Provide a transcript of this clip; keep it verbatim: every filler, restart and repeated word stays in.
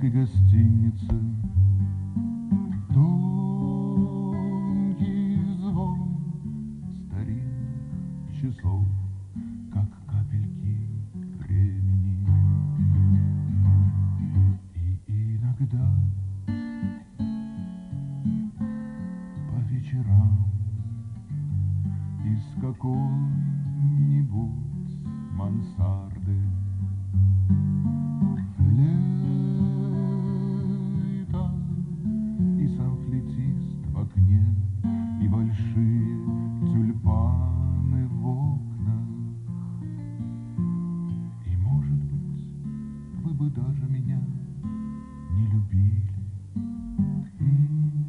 маленькой гостинице. Тонкий звон старинных часов, как капельки времени. И иногда по вечерам из какой-нибудь мансарды флейта и сам флейтист в окне, и большие тюльпаны в окнах. И, может быть, вы бы даже меня не любили. М-м-м.